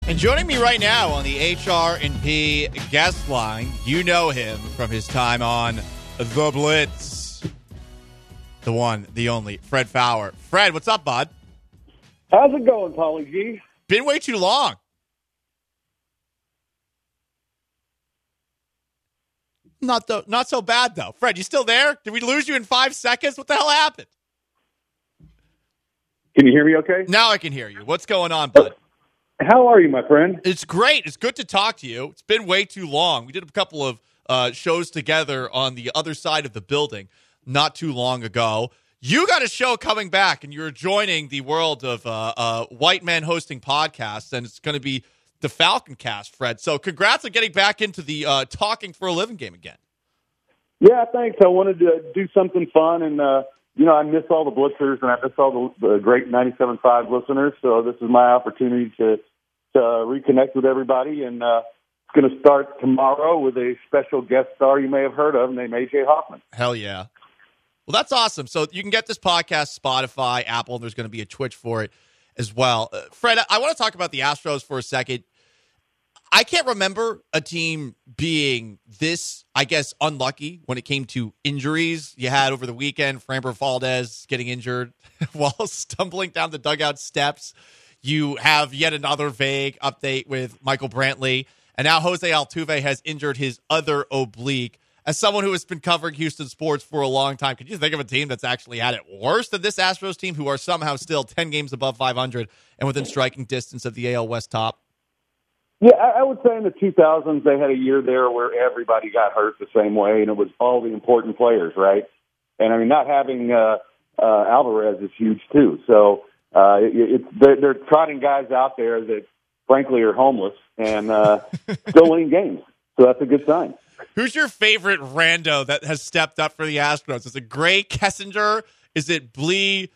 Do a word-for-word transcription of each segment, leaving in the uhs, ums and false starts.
And joining me right now on the H R and P guest line, you know him from his time on The Blitz. The one, the only, Fred Faour. Fred, what's up, bud? How's it going, Paulie G? Been way too long. Not the, not so bad, though. Fred, you still there? Did we lose you in five seconds? What the hell happened? Can you hear me okay? Now I can hear you. What's going on, bud? How are you, my friend? It's great. It's good to talk to you. It's been way too long. We did a couple of uh, shows together on the other side of the building not too long ago. You got a show coming back, and you're joining the world of uh, uh, white men hosting podcasts, and it's going to be the Falcon Cast, Fred. So congrats on getting back into the uh, talking for a living game again. Yeah, thanks. I wanted to do something fun, and, uh, you know, I miss all the Blitzers, and I miss all the, the great ninety-seven point five listeners, so this is my opportunity to, to reconnect with everybody, and uh, it's going to start tomorrow with a special guest star you may have heard of named A J Hoffman. Hell yeah. Well, that's awesome. So you can get this podcast, Spotify, Apple, and there's going to be a Twitch for it as well. Uh, Fred, I want to talk about the Astros for a second. I can't remember a team being this, I guess, unlucky when it came to injuries. You had over the weekend Framber Valdez getting injured while stumbling down the dugout steps. You have yet another vague update with Michael Brantley. And now Jose Altuve has injured his other oblique. As someone who has been covering Houston sports for a long time, could you think of a team that's actually had it worse than this Astros team, who are somehow still ten games above five hundred and within striking distance of the A L West top? Yeah, I would say in the two thousands they had a year there where everybody got hurt the same way, and it was all the important players, right? And, I mean, not having uh, uh, Alvarez is huge, too. So uh, it, it's, they're, they're trotting guys out there that, frankly, are homeless and uh, still winning games. So that's a good sign. Who's your favorite rando that has stepped up for the Astros? Is it Gray Kessinger? Is it Blee?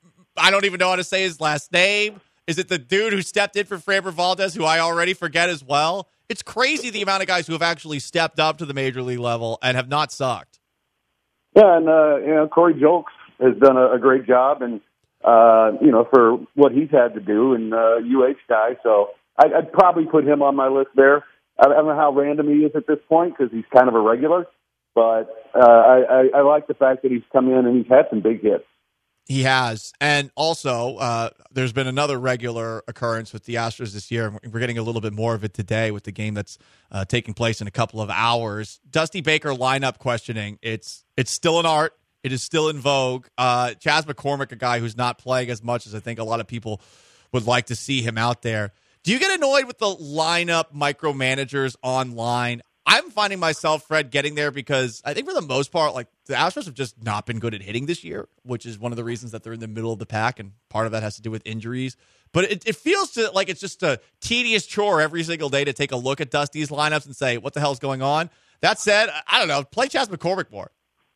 I don't even know how to say his last name. Is it the dude who stepped in for Framber Valdez, who I already forget as well? It's crazy the amount of guys who have actually stepped up to the major league level and have not sucked. Yeah, and uh, you know, Corey Julks has done a, a great job, and uh, you know, for what he's had to do, and uh, U H guy. So I'd, I'd probably put him on my list there. I don't know how random he is at this point because he's kind of a regular, but uh, I, I, I like the fact that he's come in and he's had some big hits. He has. And also, uh, there's been another regular occurrence with the Astros this year. We're getting a little bit more of it today with the game that's uh, taking place in a couple of hours. Dusty Baker lineup questioning. It's it's still an art. It is still in vogue. Uh, Chas McCormick, a guy who's not playing as much as I think a lot of people would like to see him out there. Do you get annoyed with the lineup micromanagers online? I'm finding myself, Fred, getting there because I think for the most part, like the Astros have just not been good at hitting this year, which is one of the reasons that they're in the middle of the pack, and part of that has to do with injuries. But it, it feels to, like it's just a tedious chore every single day to take a look at Dusty's lineups and say, what the hell's going on? That said, I don't know, play Chas McCormick more.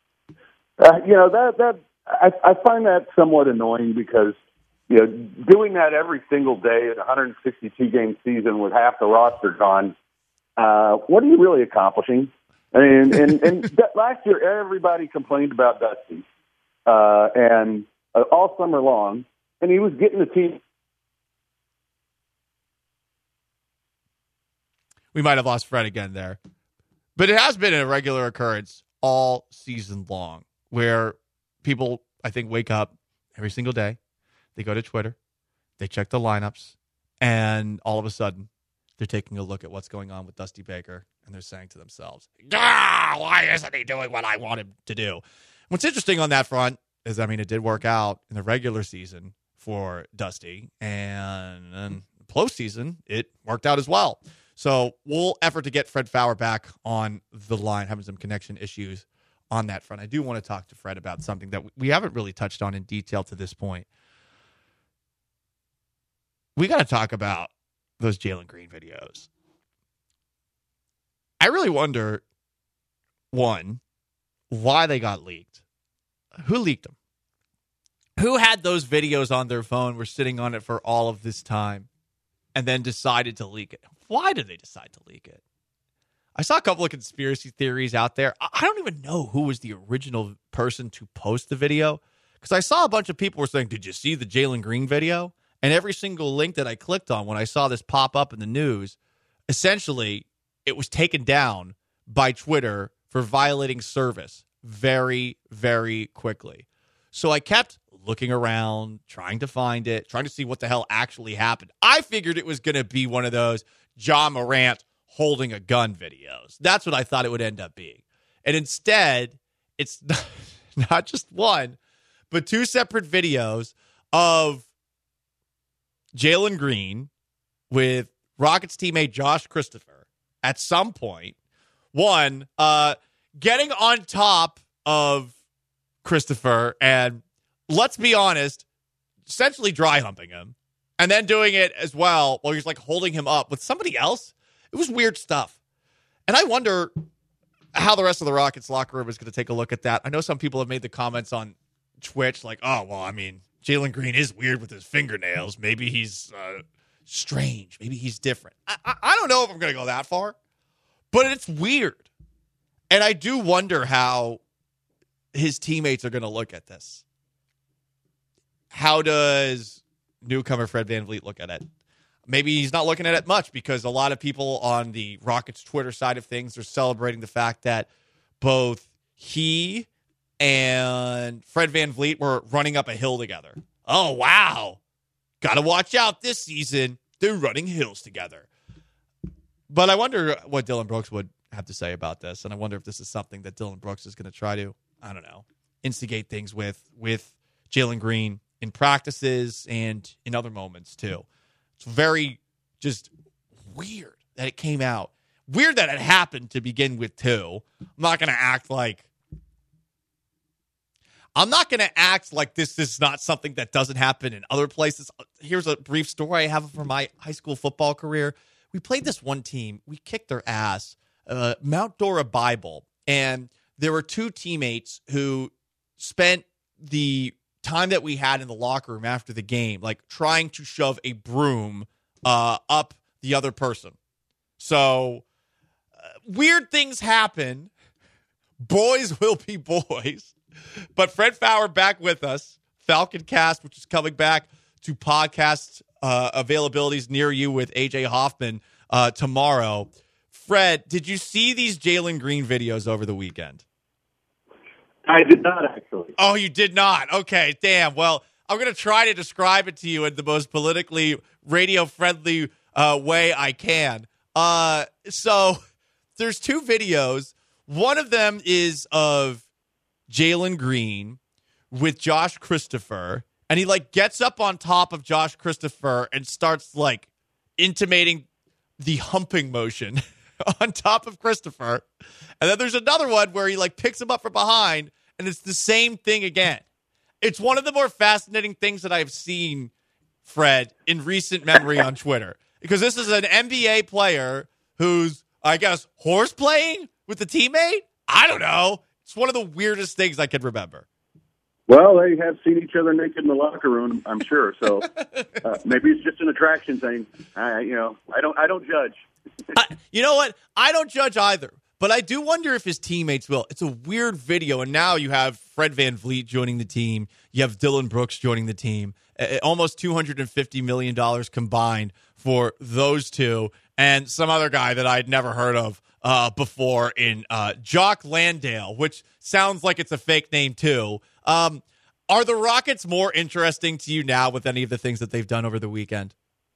Uh, you know, that that I, I find that somewhat annoying because, you know, doing that every single day in a one hundred sixty-two game season with half the roster gone, uh, what are you really accomplishing? I mean, and, and that last year, everybody complained about Dusty, uh, and uh, all summer long, and he was getting the team. We might have lost Fred again there. But it has been a regular occurrence all season long where people, I think, wake up every single day. They go to Twitter, they check the lineups, and all of a sudden, they're taking a look at what's going on with Dusty Baker, and they're saying to themselves, ah, why isn't he doing what I want him to do? What's interesting on that front is, I mean, it did work out in the regular season for Dusty, and in the postseason, it worked out as well. So we'll effort to get Fred Faour back on the line, having some connection issues on that front. I do want to talk to Fred about something that we haven't really touched on in detail to this point. We got to talk about those Jalen Green videos. I really wonder, one, why they got leaked. Who leaked them? Who had those videos on their phone, were sitting on it for all of this time, and then decided to leak it? Why did they decide to leak it? I saw a couple of conspiracy theories out there. I don't even know who was the original person to post the video, because I saw a bunch of people were saying, did you see the Jalen Green video? And every single link that I clicked on when I saw this pop up in the news, essentially, it was taken down by Twitter for violating service very, very quickly. So I kept looking around, trying to find it, trying to see what the hell actually happened. I figured it was going to be one of those Ja Morant holding a gun videos. That's what I thought it would end up being. And instead, it's not, not just one, but two separate videos of Jalen Green with Rockets teammate Josh Christopher at some point. One, uh, getting on top of Christopher and, let's be honest, essentially dry humping him. And then doing it as well while he's like holding him up with somebody else. It was weird stuff. And I wonder how the rest of the Rockets locker room is going to take a look at that. I know some people have made the comments on Twitch like, oh, well, I mean, Jalen Green is weird with his fingernails. Maybe he's uh, strange. Maybe he's different. I, I, I don't know if I'm going to go that far, but it's weird. And I do wonder how his teammates are going to look at this. How does newcomer Fred VanVleet look at it? Maybe he's not looking at it much because a lot of people on the Rockets Twitter side of things are celebrating the fact that both he and Fred VanVleet were running up a hill together. Oh, wow. Got to watch out this season. They're running hills together. But I wonder what Dillon Brooks would have to say about this, and I wonder if this is something that Dillon Brooks is going to try to, I don't know, instigate things with, with Jalen Green in practices and in other moments, too. It's very just weird that it came out. Weird that it happened to begin with, too. I'm not going to act like I'm not going to act like this is not something that doesn't happen in other places. Here's a brief story I have from my high school football career. We played this one team. We kicked their ass, uh, Mount Dora Bible. And there were two teammates who spent the time that we had in the locker room after the game, like trying to shove a broom uh, up the other person. So uh, weird things happen. Boys will be boys. But Fred Faour back with us. Falcon Cast, which is coming back to podcast uh, availabilities near you with A J Hoffman uh, tomorrow. Fred, did you see these Jalen Green videos over the weekend? I did not, actually. Oh, you did not? Okay, damn. Well, I'm going to try to describe it to you in the most politically radio-friendly uh, way I can. Uh, so there's two videos. One of them is of Jalen Green with Josh Christopher, and he, like, gets up on top of Josh Christopher and starts, like, intimating the humping motion on top of Christopher. And then there's another one where he, like, picks him up from behind, and it's the same thing again. It's one of the more fascinating things that I've seen, Fred, in recent memory on Twitter. Because this is an N B A player who's, I guess, horse playing with a teammate? I don't know. It's one of the weirdest things I can remember. Well, they have seen each other naked in the locker room, I'm sure. So uh, maybe it's just an attraction thing. I, you know, I don't, I don't judge. I, you know what? I don't judge either. But I do wonder if his teammates will. It's a weird video, and now you have Fred VanVleet joining the team. You have Dillon Brooks joining the team. Uh, almost two hundred fifty million dollars combined for those two, and some other guy that I'd never heard of uh, before in uh, Jock Landale, which sounds like it's a fake name too. Um, are the Rockets more interesting to you now with any of the things that they've done over the weekend?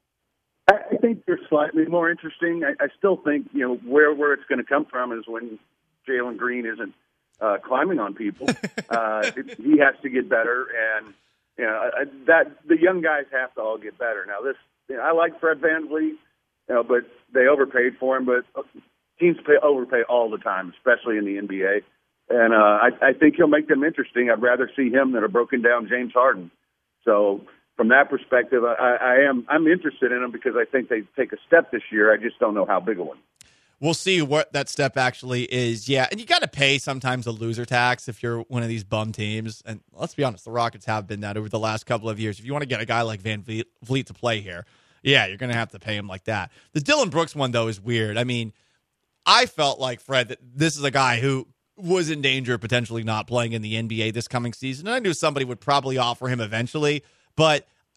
I think they're slightly more interesting. I, I still think, you know, where, where it's going to come from is when Jalen Green isn't uh, climbing on people. uh, it, he has to get better, and you know I, that the young guys have to all get better. Now, this you know, I like Fred VanVleet, you know, but they overpaid for him. But teams pay overpay all the time, especially in the N B A. And uh, I, I think he'll make them interesting. I'd rather see him than a broken down James Harden. So. From that perspective, I, I am I'm interested in them because I think they take a step this year. I just don't know how big a one. We'll see what that step actually is. Yeah, and you got to pay sometimes a loser tax if you're one of these bum teams. And let's be honest, the Rockets have been that over the last couple of years. If you want to get a guy like VanVleet to play here, yeah, you're going to have to pay him like that. The Dillon Brooks one, though, is weird. I mean, I felt like, Fred, that this is a guy who was in danger of potentially not playing in the N B A this coming season. And I knew somebody would probably offer him eventually. But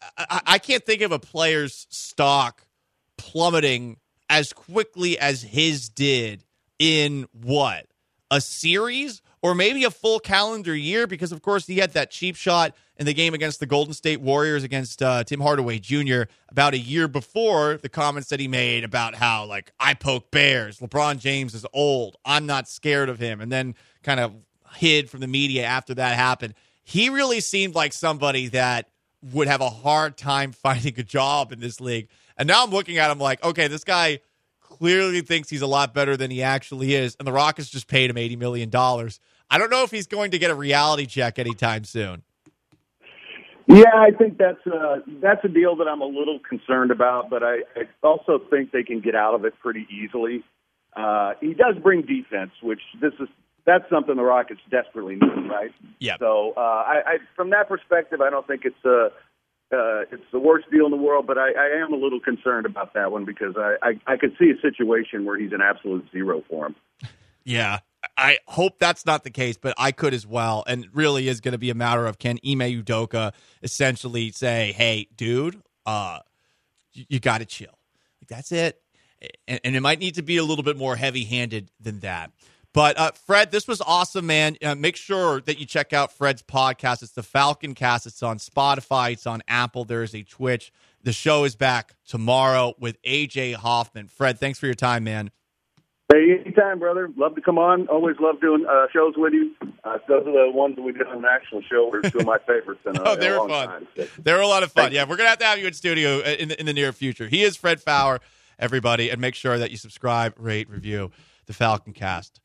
I, I can't think of a player's stock plummeting as quickly as his did in what? A series or maybe a full calendar year, because, of course, he had that cheap shot in the game against the Golden State Warriors against uh, Tim Hardaway Junior about a year before the comments that he made about how, like, I poke bears. LeBron James is old. I'm not scared of him. And then kind of hid from the media after that happened. He really seemed like somebody that would have a hard time finding a job in this league. And now I'm looking at him like, okay, this guy clearly thinks he's a lot better than he actually is. And the Rockets just paid him eighty million dollars. I don't know if he's going to get a reality check anytime soon. Yeah, I think that's a, that's a deal that I'm a little concerned about, but I, I also think they can get out of it pretty easily. Uh, he does bring defense, which this is that's something the Rockets desperately need, right? Yeah. So uh, I, I, from that perspective, I don't think it's a uh, it's the worst deal in the world, but I, I am a little concerned about that one because I, I, I could see a situation where he's an absolute zero for him. Yeah. I hope that's not the case, but I could as well. And it really is going to be a matter of, can Ime Udoka essentially say, hey, dude, uh, you, you got to chill. Like, that's it. And, and it might need to be a little bit more heavy-handed than that. But, uh, Fred, this was awesome, man. Uh, make sure that you check out Fred's podcast. It's the Falcon Cast. It's on Spotify. It's on Apple. There is a Twitch. The show is back tomorrow with A J Hoffman. Fred, thanks for your time, man. Hey, anytime, brother. Love to come on. Always love doing uh, shows with you. Uh, those are the ones that we did on the actual show. Were two of my favorites. In a, oh, they in a were long fun. Time, so. They were a lot of fun. Thank yeah, we're going to have to have you in studio in the, in the near future. He is Fred Faour, everybody, and make sure that you subscribe, rate, review the Falcon Cast.